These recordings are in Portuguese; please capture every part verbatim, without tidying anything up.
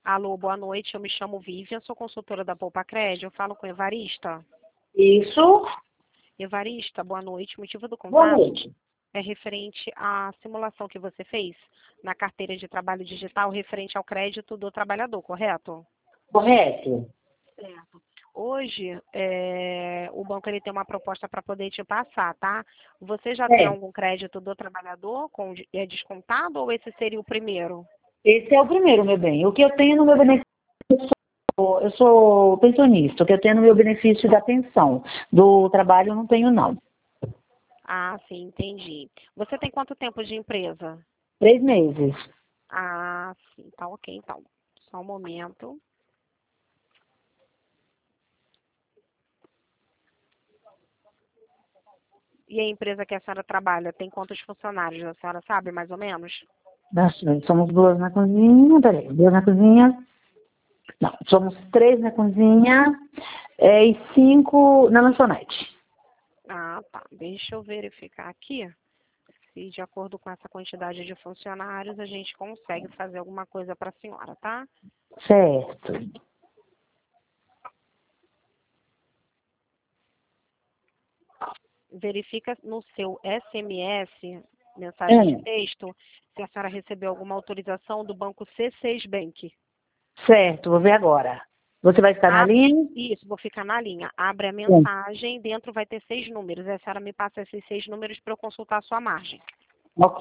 Alô, boa noite. Eu me chamo Vivian, sou consultora da Poupa Crédito. Eu falo com Evarista. Isso. Evarista, boa noite. O motivo do Boa contato noite. é referente à simulação que você fez na carteira de trabalho digital referente ao crédito do trabalhador, correto? Correto. Certo. Hoje, é, o banco ele tem uma proposta para poder te passar, tá? Você já tem É. algum crédito do trabalhador com, é descontado ou esse seria o primeiro? Esse é o primeiro, meu bem. O que eu tenho no meu benefício, eu sou, eu sou pensionista. O que eu tenho no meu benefício da pensão. Do trabalho eu não tenho, não. Ah, sim, entendi. Você tem quanto tempo de empresa? Três meses. Ah, sim, tá ok, então. Só um momento. E a empresa que a senhora trabalha, tem quantos funcionários? A senhora sabe, mais ou menos? Nós somos duas na cozinha. Peraí, duas na cozinha. Não, somos três na cozinha é, e cinco na lanchonete. Ah, tá. Deixa eu verificar aqui se, de acordo com essa quantidade de funcionários, a gente consegue fazer alguma coisa para a senhora, tá? Certo. Verifica no seu S M S, mensagem de Hum, texto, se a senhora recebeu alguma autorização do banco C seis Bank. certo, vou ver agora. Você vai ficar na Ab- linha? Isso, vou ficar na linha. Abre a Hum, mensagem, dentro vai ter seis números. A senhora me passa esses seis números para eu consultar a sua margem. ok.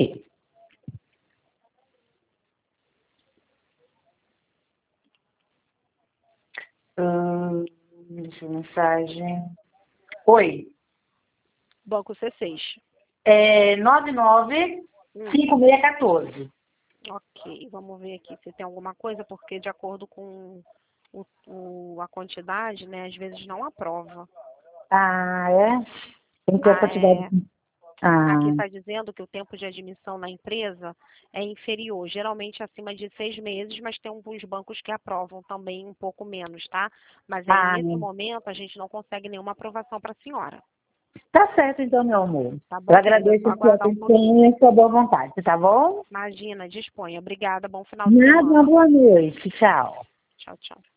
Hum, deixa eu ver mensagem. Oi. Banco C seis. É nove nove Hum, cinco seis um quatro. ok, vamos ver aqui se tem alguma coisa, porque de acordo com o, o- a quantidade, né, às vezes não aprova. Ah, é? Tem que ter a Ah, quantidade. é, aqui Ah, está dizendo que o tempo de admissão na empresa é inferior, geralmente acima de seis meses, mas tem alguns bancos que aprovam também um pouco menos, tá? Mas aí, ah, nesse momento, a gente não consegue nenhuma aprovação para a senhora, tá certo então, meu amor. tá Eu bom, querida? É só agradeço a sua aguardar um pouquinho. atenção e a sua boa vontade, tá bom? Imagina, disponha. Obrigada, bom final de Nada, uma semana. boa noite. Tchau. Tchau, tchau.